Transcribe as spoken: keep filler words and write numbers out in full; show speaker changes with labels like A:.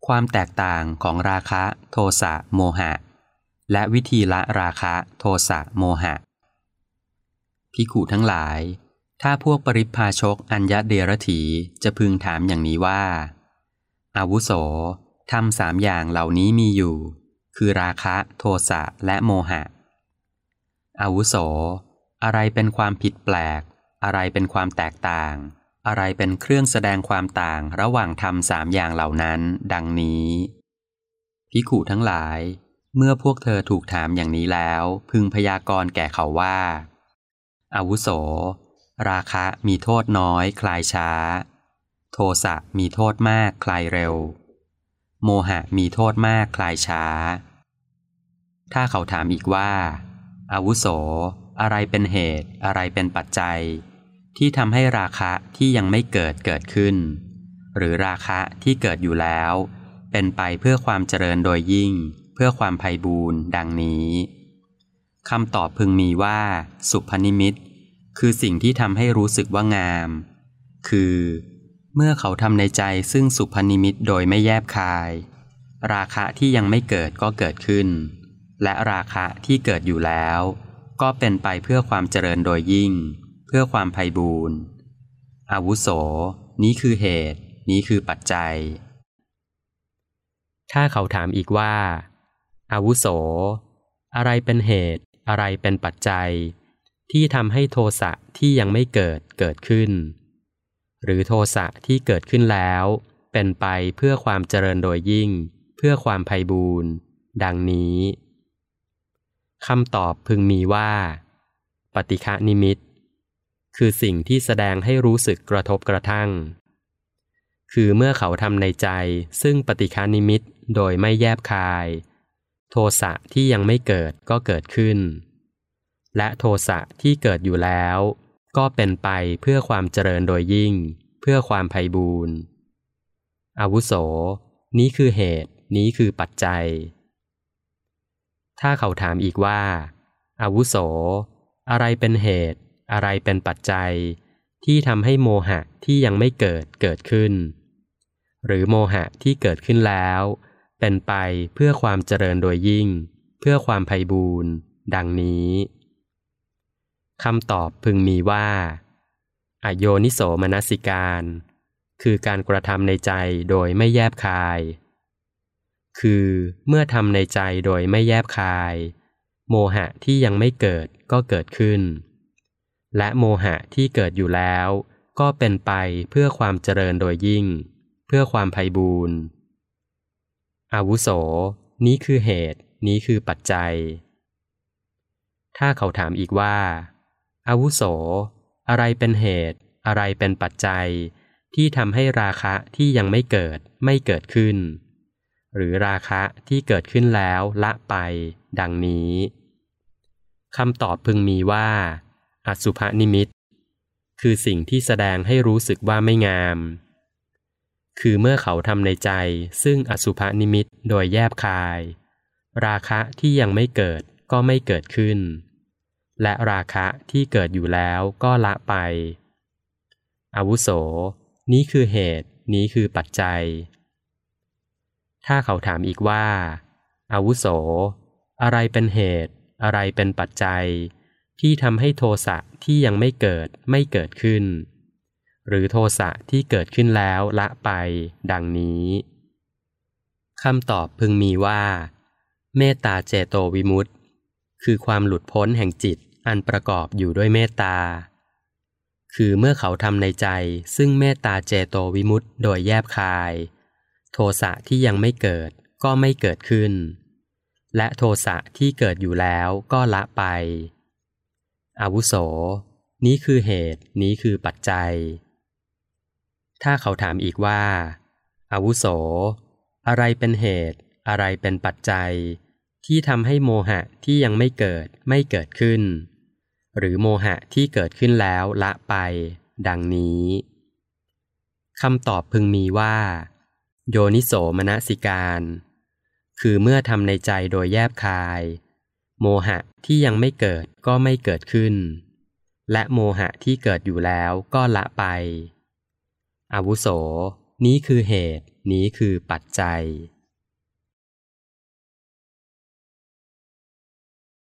A: ความแตกต่างของราคะโทสะโมหะและวิธีละราคะโทสะโมหะภิกขุทั้งหลายถ้าพวกปริพพาชกอัญญเดรถีจะพึงถามอย่างนี้ว่าอาวุโสธรรมสามอย่างเหล่านี้มีอยู่คือราคะโทสะและโมหะอาวุโสอะไรเป็นความผิดแปลกอะไรเป็นความแตกต่างอะไรเป็นเครื่องแสดงความต่างระหว่างธรรมสามอย่างเหล่านั้นดังนี้ภิกขุทั้งหลายเมื่อพวกเธอถูกถามอย่างนี้แล้วพึงพยากรณ์แก่เขาว่าอาวุโสราคะมีโทษน้อยคลายช้าโทสะมีโทษมากคลายเร็วโมหะมีโทษมากคลายช้าถ้าเขาถามอีกว่าอาวุโสอะไรเป็นเหตุอะไรเป็นปัจจัยที่ทำให้ราคะที่ยังไม่เกิดเกิดขึ้นหรือราคะที่เกิดอยู่แล้วเป็นไปเพื่อความเจริญโดยยิ่งเพื่อความไพบูรย์ดังนี้คำตอบพึงมีว่าสุพนิมิตคือสิ่งที่ทำให้รู้สึกว่างามคือเมื่อเขาทำในใจซึ่งสุพนิมิตโดยไม่แยบคายราคะที่ยังไม่เกิดก็เกิดขึ้นและราคะที่เกิดอยู่แล้วก็เป็นไปเพื่อความเจริญโดยยิ่งเพื่อความไพบูรณ์อาวุโสนี้คือเหตุนี้คือปัจจัยถ้าเขาถามอีกว่าอาวุโสอะไรเป็นเหตุอะไรเป็นปัจจัยที่ทำให้โทสะที่ยังไม่เกิดเกิดขึ้นหรือโทสะที่เกิดขึ้นแล้วเป็นไปเพื่อความเจริญโดยยิ่งเพื่อความไพบูรณ์ดังนี้คำตอบพึงมีว่าปฏิฆะนิมิตคือสิ่งที่แสดงให้รู้สึกกระทบกระทั่งคือเมื่อเขาทำในใจซึ่งปฏิฆะนิมิตโดยไม่แยบคายโทสะที่ยังไม่เกิดก็เกิดขึ้นและโทสะที่เกิดอยู่แล้วก็เป็นไปเพื่อความเจริญโดยยิ่งเพื่อความไพบูรณ์อาวุโสนี้คือเหตุนี้คือปัจจัยถ้าเขาถามอีกว่าอาวุโสอะไรเป็นเหตุอะไรเป็นปัจจัยที่ทำให้โมหะที่ยังไม่เกิดเกิดขึ้นหรือโมหะที่เกิดขึ้นแล้วเป็นไปเพื่อความเจริญโดยยิ่งเพื่อความไพบูรณ์ดังนี้คำตอบพึงมีว่าอโยนิโสมนสิการคือการกระทำในใจโดยไม่แยบคายคือเมื่อทำในใจโดยไม่แยบคายโมหะที่ยังไม่เกิดก็เกิดขึ้นและโมหะที่เกิดอยู่แล้วก็เป็นไปเพื่อความเจริญโดยยิ่งเพื่อความไพบูรณ์อาวุโสนี้คือเหตุนี้คือปัจจัยถ้าเขาถามอีกว่าอาวุโสอะไรเป็นเหตุอะไรเป็นปัจจัยที่ทำให้ราคะที่ยังไม่เกิดไม่เกิดขึ้นหรือราคะที่เกิดขึ้นแล้วละไปดังนี้คำตอบพึงมีว่าอสุภนิมิตคือสิ่งที่แสดงให้รู้สึกว่าไม่งามคือเมื่อเขาทำในใจซึ่งอสุภนิมิตโดยแยบคายราคะที่ยังไม่เกิดก็ไม่เกิดขึ้นและราคะที่เกิดอยู่แล้วก็ละไปอาวุโสนี้คือเหตุนี้คือปัจจัยถ้าเขาถามอีกว่าอาวุโสอะไรเป็นเหตุอะไรเป็นปัจจัยที่ทำให้โทสะที่ยังไม่เกิดไม่เกิดขึ้นหรือโทสะที่เกิดขึ้นแล้วละไปดังนี้คำตอบพึงมีว่าเมตตาเจโตวิมุตติคือความหลุดพ้นแห่งจิตอันประกอบอยู่ด้วยเมตตาคือเมื่อเขาทำในใจซึ่งเมตตาเจโตวิมุตติโดยแยบคายโทสะที่ยังไม่เกิดก็ไม่เกิดขึ้นและโทสะที่เกิดอยู่แล้วก็ละไปอาวุโสนี้คือเหตุนี้คือปัจจัยถ้าเขาถามอีกว่าอาวุโสอะไรเป็นเหตุอะไรเป็นปัจจัยที่ทำให้โมหะที่ยังไม่เกิดไม่เกิดขึ้นหรือโมหะที่เกิดขึ้นแล้วละไปดังนี้คำตอบพึงมีว่าโยนิโสมนสิการคือเมื่อทำในใจโดยแยบคายโมหะที่ยังไม่เกิดก็ไม่เกิดขึ้นและโมหะที่เกิดอยู่แล้วก็ละไปอาวุโสนี้คือเหตุนี้คือปัจจัย